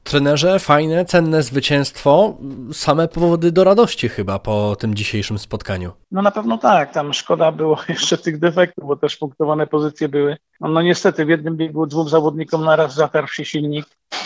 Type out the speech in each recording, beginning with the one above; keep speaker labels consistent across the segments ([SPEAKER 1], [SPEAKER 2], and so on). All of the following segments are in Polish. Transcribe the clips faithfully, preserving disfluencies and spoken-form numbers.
[SPEAKER 1] Trenerze, fajne, cenne zwycięstwo. Same powody do radości chyba po tym dzisiejszym spotkaniu.
[SPEAKER 2] No na pewno tak, tam szkoda było jeszcze tych defektów, bo też punktowane pozycje były. No, no niestety w jednym biegu dwóm zawodnikom naraz zatarł się silnik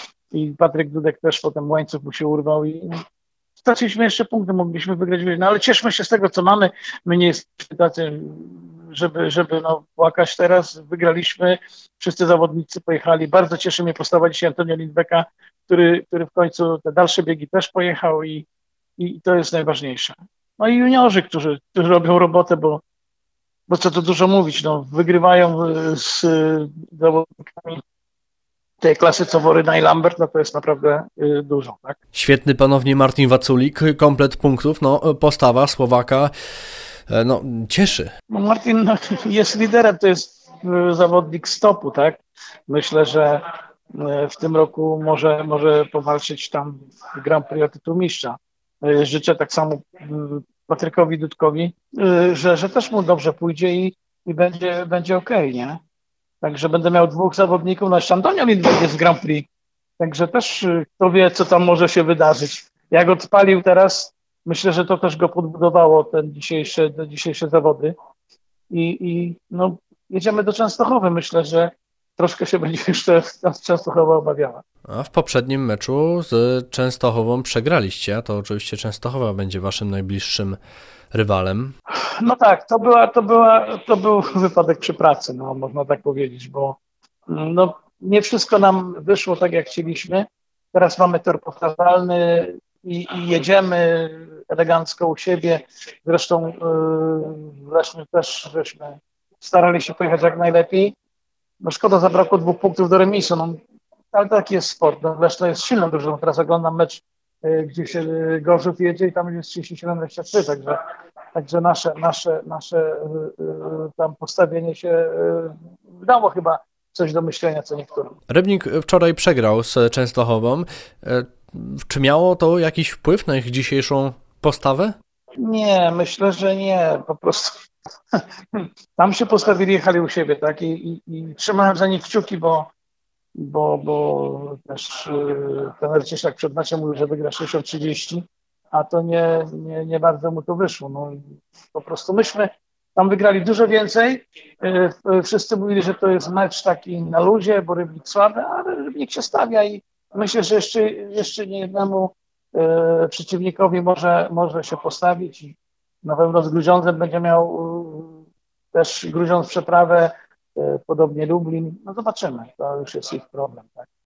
[SPEAKER 2] i Patryk Dudek też potem łańcuch mu się urwał i straciliśmy jeszcze punkty, mogliśmy wygrać, no ale cieszmy się z tego, co mamy. My nie jesteśmy tacy, żeby, żeby no, płakać teraz. Wygraliśmy, wszyscy zawodnicy pojechali. Bardzo cieszy mnie postawa dzisiaj Antonio Lindbecka, który, który w końcu te dalsze biegi też pojechał i, i to jest najważniejsze. No i juniorzy, którzy, którzy robią robotę, bo, bo co tu dużo mówić, no, wygrywają z zawodnikami tej klasy co Woryna i Lambert, no to jest naprawdę y, dużo, tak?
[SPEAKER 1] Świetny ponownie Martin Waculik, komplet punktów, no postawa Słowaka, no cieszy.
[SPEAKER 2] No Martin no, jest liderem, to jest y, zawodnik stopu, tak? Myślę, że y, w tym roku może, może powalczyć tam w Grand Prix o tytuł mistrza. Y, życzę tak samo y, Patrykowi Dudkowi, y, że, że też mu dobrze pójdzie i, i będzie, będzie okej, okay, nie? Także będę miał dwóch zawodników, no jeszcze Antonio Lindberg jest w Grand Prix, także też kto wie, co tam może się wydarzyć. Jak odpalił teraz, myślę, że to też go podbudowało, ten dzisiejsze, te dzisiejsze zawody. I, i no, jedziemy do Częstochowy, myślę, że troszkę się będzie jeszcze Częstochowa obawiała.
[SPEAKER 1] A w poprzednim meczu z Częstochową przegraliście, a to oczywiście Częstochowa będzie waszym najbliższym rywalem.
[SPEAKER 2] No tak, to była, to była, to był wypadek przy pracy, no można tak powiedzieć, bo no, nie wszystko nam wyszło tak, jak chcieliśmy. Teraz mamy tor powtarzalny i, i jedziemy elegancko u siebie. Zresztą yy, wreszcie też żeśmy starali się pojechać jak najlepiej. No szkoda, zabrakło dwóch punktów do remisu, no, ale taki jest sport. No, Leszno jest silną drużyną. Teraz oglądam mecz, yy, gdzie się Gorzów jedzie i tam jest trzydzieści siedem dwadzieścia trzy, także Także nasze, nasze, nasze yy, tam postawienie się yy, dało chyba coś do myślenia co niektórym.
[SPEAKER 1] Rybnik wczoraj przegrał z Częstochową. Czy miało to jakiś wpływ na ich dzisiejszą postawę?
[SPEAKER 2] Nie, myślę, że nie. Po prostu tam się postawili, jechali u siebie, tak? I, i, i trzymałem za nich kciuki, bo, bo, bo też yy, trener Cieślak przed meczem mówił, że wygra sześćdziesiąt trzydzieści. A to nie, nie, nie bardzo mu to wyszło. No, po prostu myśmy tam wygrali dużo więcej. Wszyscy mówili, że to jest mecz taki na luzie, bo Rybnik słaby, ale Rybnik się stawia i myślę, że jeszcze, jeszcze niejednemu e, przeciwnikowi może, może się postawić i na pewno z Grudziądzem będzie miał e, też Grudziądz przeprawę, e, podobnie Lublin. No zobaczymy, to już jest ich problem. Tak?